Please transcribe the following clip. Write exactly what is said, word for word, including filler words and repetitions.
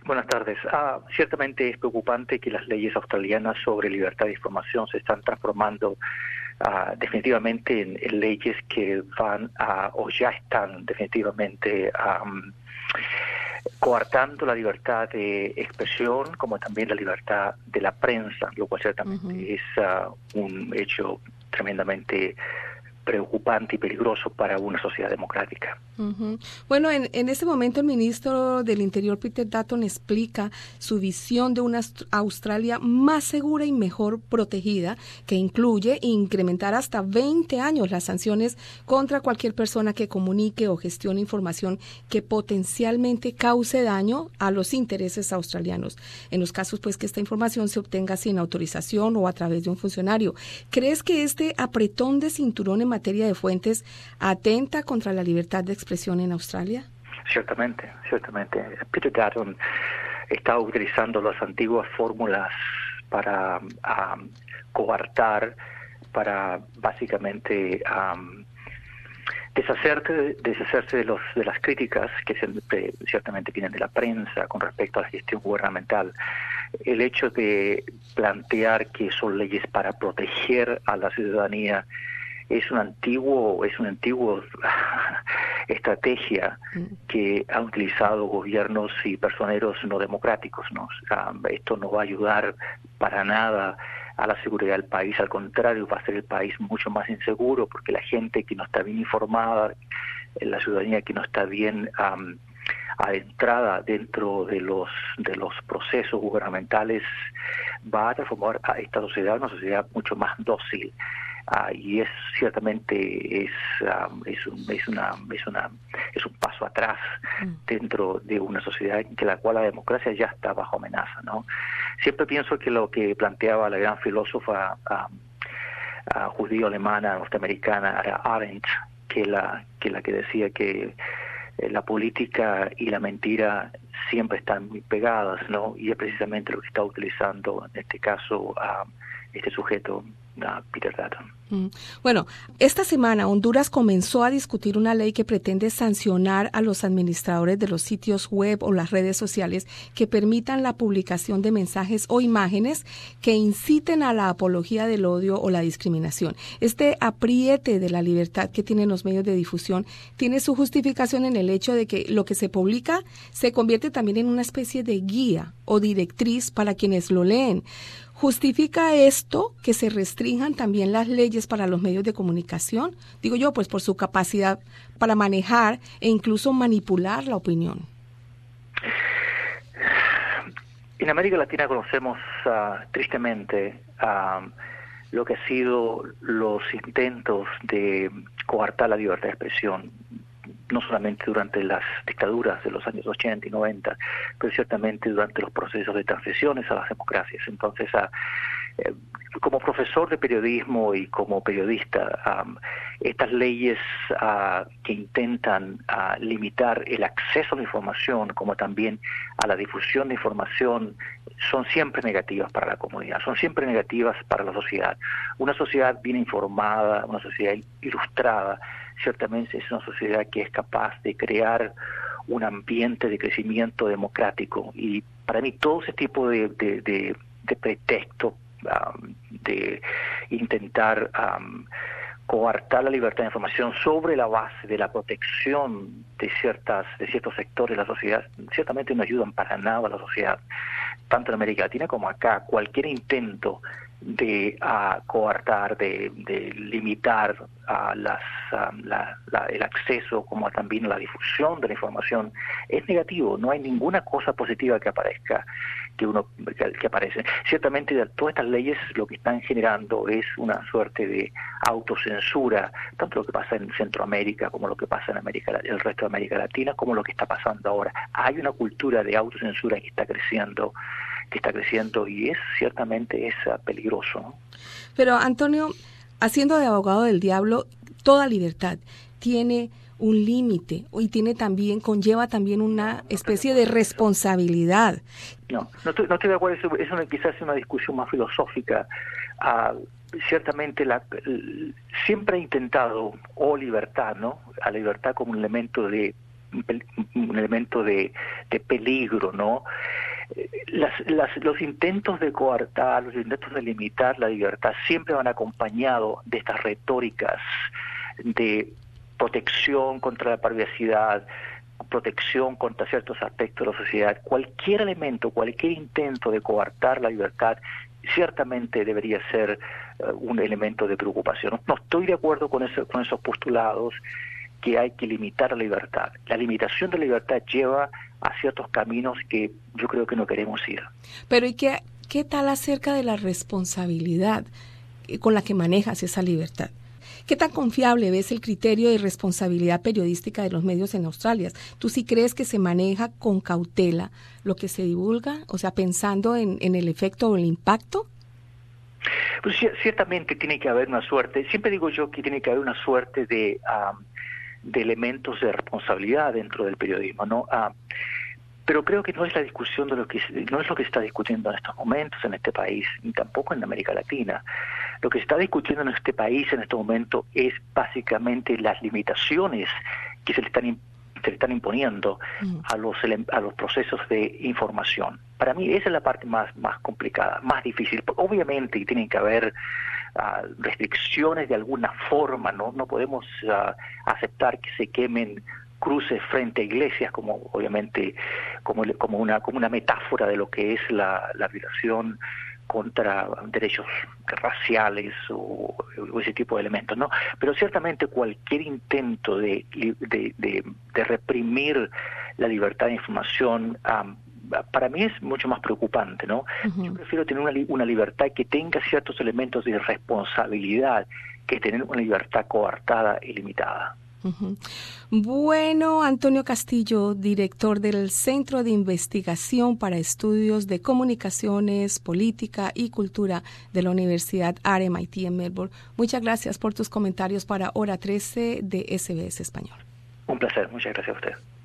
Buenas tardes. Ah, ciertamente es preocupante que las leyes australianas sobre libertad de información se están transformando ah, definitivamente en, en leyes que van a, o ya están definitivamente um, coartando la libertad de expresión, como también la libertad de la prensa, lo cual ciertamente uh-huh. es uh, un hecho tremendamente preocupante y peligroso para una sociedad democrática. Uh-huh. Bueno, en, en este momento el ministro del Interior, Peter Dutton, explica su visión de una Australia más segura y mejor protegida, que incluye incrementar hasta veinte años las sanciones contra cualquier persona que comunique o gestione información que potencialmente cause daño a los intereses australianos, en los casos pues que esta información se obtenga sin autorización o a través de un funcionario. ¿Crees que este apretón de cinturón en materia de fuentes atenta contra la libertad de expresión en Australia? Ciertamente, ciertamente. Peter Dutton está utilizando las antiguas fórmulas para um, coartar, para básicamente um, deshacerse, deshacerse de, los, de las críticas que siempre, ciertamente vienen de la prensa con respecto a la gestión gubernamental. El hecho de plantear que son leyes para proteger a la ciudadanía es un antiguo, es una antigua estrategia que han utilizado gobiernos y personeros no democráticos, ¿no? Um, esto no va a ayudar para nada a la seguridad del país, al contrario, va a hacer el país mucho más inseguro, porque la gente que no está bien informada, la ciudadanía que no está bien um, adentrada dentro de los de los procesos gubernamentales, va a transformar a esta sociedad en una sociedad mucho más dócil. Uh, y es ciertamente es um, es, un, es una es una es un paso atrás mm. dentro de una sociedad en que la cual la democracia ya está bajo amenaza, ¿no? Siempre pienso que lo que planteaba la gran filósofa um, uh, judío-alemana norteamericana era Arendt, que la que la que decía que eh, la política y la mentira siempre están muy pegadas, ¿no? Y es precisamente lo que está utilizando en este caso uh, este sujeto, uh, Peter Dutton. Bueno, esta semana Honduras comenzó a discutir una ley que pretende sancionar a los administradores de los sitios web o las redes sociales que permitan la publicación de mensajes o imágenes que inciten a la apología del odio o la discriminación. Este apriete de la libertad que tienen los medios de difusión tiene su justificación en el hecho de que lo que se publica se convierte también en una especie de guía o directriz para quienes lo leen. ¿Justifica esto que se restrinjan también las leyes para los medios de comunicación? Digo yo, pues por su capacidad para manejar e incluso manipular la opinión. En América Latina conocemos uh, tristemente uh, lo que han sido los intentos de coartar la libertad de expresión, no solamente durante las dictaduras de los años ochenta y noventa, pero ciertamente durante los procesos de transiciones a las democracias. Entonces, uh, eh, como profesor de periodismo y como periodista, um, estas leyes uh, que intentan uh, limitar el acceso a la información, como también a la difusión de información, son siempre negativas para la comunidad, son siempre negativas para la sociedad. Una sociedad bien informada, una sociedad ilustrada, ciertamente es una sociedad que es capaz de crear un ambiente de crecimiento democrático, y para mí todo ese tipo de, de, de, de pretexto um, de intentar um, coartar la libertad de información sobre la base de la protección de ciertas de ciertos sectores de la sociedad ciertamente no ayudan para nada a la sociedad, tanto en América Latina como acá. Cualquier intento de uh, coartar, de, de limitar uh, las, uh, la, la, el acceso como también la difusión de la información es negativo. No hay ninguna cosa positiva que aparezca, que uno que, que aparece. Ciertamente todas estas leyes lo que están generando es una suerte de autocensura, tanto lo que pasa en Centroamérica como lo que pasa en América, el resto de América Latina, como lo que está pasando ahora. Hay una cultura de autocensura que está creciendo que está creciendo y es ciertamente es uh, peligroso, ¿no? Pero Antonio, haciendo de abogado del diablo, toda libertad tiene un límite y tiene también conlleva también una especie de responsabilidad. No, no estoy, no estoy de acuerdo. Eso es una, quizás una discusión más filosófica. Uh, ciertamente la, siempre he intentado o libertad, ¿no? A la libertad como un elemento de un elemento de, de peligro, ¿no? Las, las, los intentos de coartar, los intentos de limitar la libertad siempre van acompañados de estas retóricas de protección contra la privacidad, protección contra ciertos aspectos de la sociedad. Cualquier elemento, cualquier intento de coartar la libertad ciertamente debería ser uh, un elemento de preocupación. No estoy de acuerdo con, eso, con esos postulados que hay que limitar la libertad. La limitación de la libertad lleva a ciertos caminos que yo creo que no queremos ir. Pero ¿y qué, qué tal acerca de la responsabilidad con la que manejas esa libertad? ¿Qué tan confiable ves el criterio de responsabilidad periodística de los medios en Australia? ¿Tú sí crees que se maneja con cautela lo que se divulga? O sea, pensando en, en el efecto o el impacto. Pues ciertamente tiene que haber una suerte. Siempre digo yo que tiene que haber una suerte de... Um, de elementos de responsabilidad dentro del periodismo, ¿no? Ah, pero creo que no es la discusión de lo que no es lo que se está discutiendo en estos momentos en este país, ni tampoco en América Latina. Lo que se está discutiendo en este país en este momento es básicamente las limitaciones que se le están se le están imponiendo mm. a los a los procesos de información. Para mí esa es la parte más más complicada, más difícil. Obviamente tienen que haber Uh, restricciones de alguna forma, no no podemos uh, aceptar que se quemen cruces frente a iglesias como obviamente como como una como una metáfora de lo que es la, la violación contra derechos raciales o, o ese tipo de elementos, ¿no? Pero ciertamente cualquier intento de de, de, de reprimir la libertad de información um, para mí es mucho más preocupante, ¿no? Uh-huh. Yo prefiero tener una, una libertad que tenga ciertos elementos de responsabilidad que tener una libertad coartada y limitada. Uh-huh. Bueno, Antonio Castillo, director del Centro de Investigación para Estudios de Comunicaciones, Política y Cultura de la Universidad R M I T en Melbourne. Muchas gracias por tus comentarios para Hora trece de S B S Español. Un placer, muchas gracias a usted.